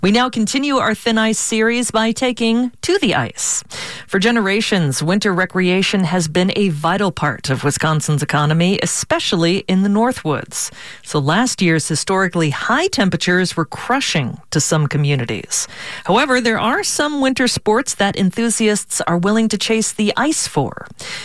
We now continue our Thin Ice series by taking to the ice. For generations, winter recreation has been a vital part of Wisconsin's economy, especially in the Northwoods. So last year's historically high temperatures were crushing to some communities. However, there are some winter sports that enthusiasts are willing to chase the ice for.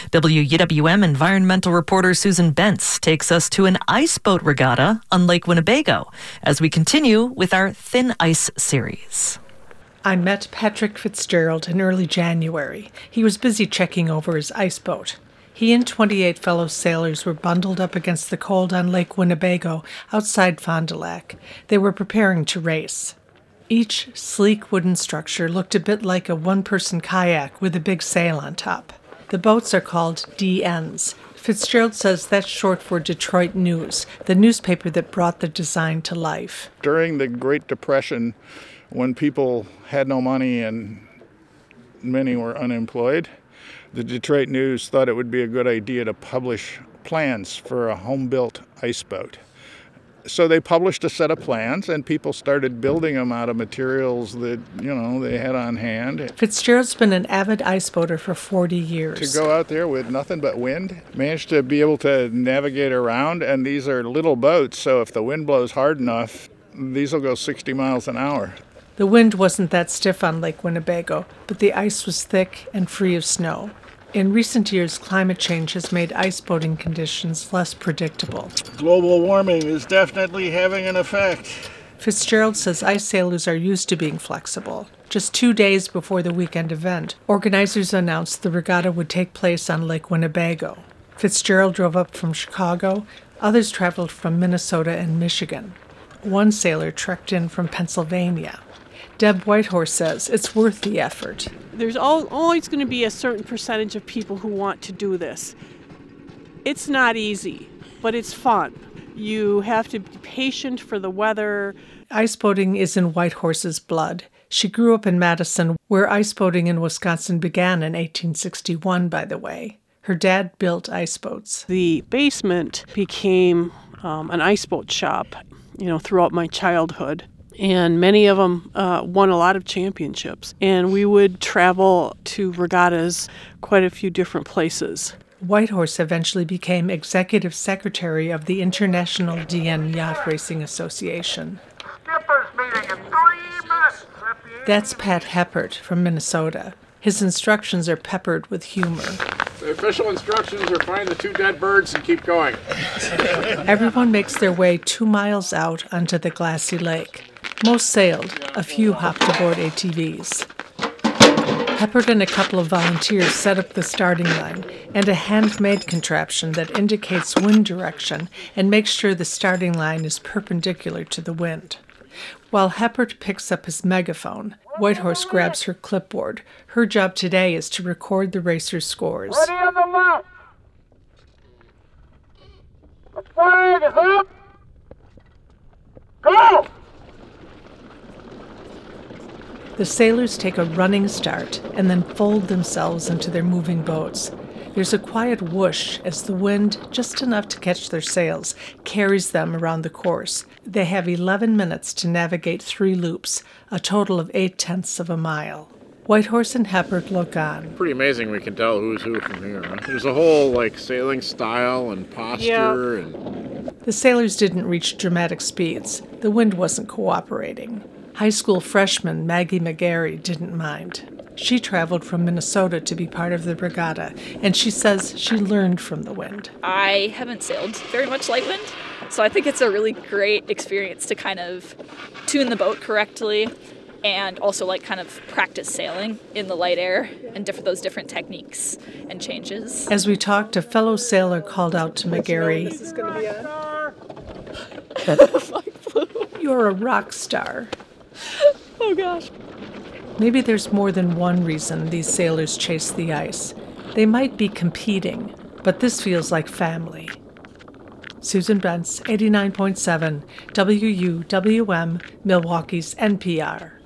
WUWM environmental reporter Susan Bentz takes us to an ice boat regatta on Lake Winnebago as we continue with our Thin Ice series. I met Patrick Fitzgerald in early January. He was busy checking over his ice boat. He and 28 fellow sailors were bundled up against the cold on Lake Winnebago outside Fond du Lac. They were preparing to race. Each sleek wooden structure looked a bit like a one-person kayak with a big sail on top. The boats are called DNs. Fitzgerald says that's short for Detroit News, the newspaper that brought the design to life. During the Great Depression, when people had no money and many were unemployed, the Detroit News thought it would be a good idea to publish plans for a home-built ice boat. So they published a set of plans, and people started building them out of materials that, they had on hand. Fitzgerald's been an avid ice boater for 40 years. To go out there with nothing but wind, managed to be able to navigate around, and these are little boats, so if the wind blows hard enough, these will go 60 miles an hour. The wind wasn't that stiff on Lake Winnebago, but the ice was thick and free of snow. In recent years, climate change has made ice boating conditions less predictable. Global warming is definitely having an effect. Fitzgerald says ice sailors are used to being flexible. Just 2 days before the weekend event, organizers announced the regatta would take place on Lake Winnebago. Fitzgerald drove up from Chicago. Others traveled from Minnesota and Michigan. One sailor trekked in from Pennsylvania. Deb Whitehorse says it's worth the effort. There's always going to be a certain percentage of people who want to do this. It's not easy, but it's fun. You have to be patient for the weather. Ice boating is in Whitehorse's blood. She grew up in Madison, where ice boating in Wisconsin began in 1861, by the way. Her dad built ice boats. The basement became an ice boat shop, throughout my childhood. And many of them won a lot of championships. And we would travel to regattas quite a few different places. Whitehorse eventually became executive secretary of the International DN Yacht Racing Association. Skipper's meeting in 3 minutes. That's Pat Heppert from Minnesota. His instructions are peppered with humor. The official instructions are find the 2 dead birds and keep going. Everyone makes their way 2 miles out onto the glassy lake. Most sailed, a few hopped aboard ATVs. Heppert and a couple of volunteers set up the starting line and a handmade contraption that indicates wind direction and makes sure the starting line is perpendicular to the wind. While Heppert picks up his megaphone, Whitehorse grabs her clipboard. Her job today is to record the racers' scores. Ready on the left. The flag is up. Go! The sailors take a running start and then fold themselves into their moving boats. There's a quiet whoosh as the wind, just enough to catch their sails, carries them around the course. They have 11 minutes to navigate 3 loops, a total of 0.8 of a mile. Whitehorse and Heppert look on. Pretty amazing we can tell who's who from here. Huh? There's a whole sailing style and posture. And The sailors didn't reach dramatic speeds. The wind wasn't cooperating. High school freshman Maggie McGarry didn't mind. She traveled from Minnesota to be part of the regatta, and she says she learned from the wind. I haven't sailed very much light wind, so I think it's a really great experience to kind of tune the boat correctly and also kind of practice sailing in the light air and those different techniques and changes. As we talked, a fellow sailor called out to McGarry, This is going to be "You're a rock star." Oh gosh. Maybe there's more than one reason these sailors chase the ice. They might be competing, but this feels like family. Susan Bentz, 89.7, WUWM, Milwaukee's NPR.